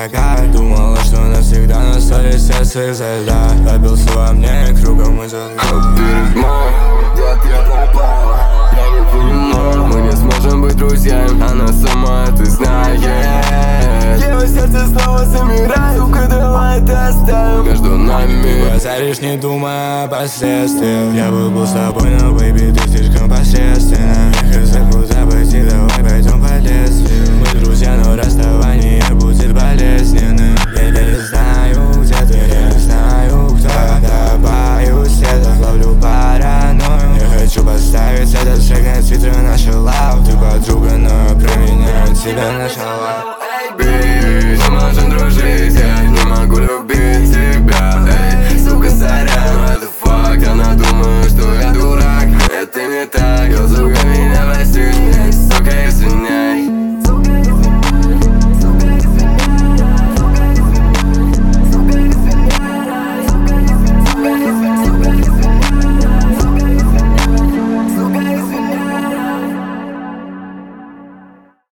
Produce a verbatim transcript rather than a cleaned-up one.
дорогая. Думала, что навсегда, но стоит сердце из льда. Побился во мне, кругом идет дерьмо, где я попал, я не понимаю. Мы не сможем быть друзьями, она сама это знает. Его сердце снова замирает, сука, давай это оставим между нами. Базаришь, не думая о последствиях. Я бы был с тобой, но, бэйби, ты слишком посредственна. Я хз, куда пойти, давай пойдем по лезвию. Мы друзья, но расставание будет болезненным. Я не знаю, где ты, не знаю, кто. Когда боюсь, это ловлю паранойю. Я хочу поставить этот шаг на твиттер, наша лав. Ты подруга, но променяю тебя на шалав.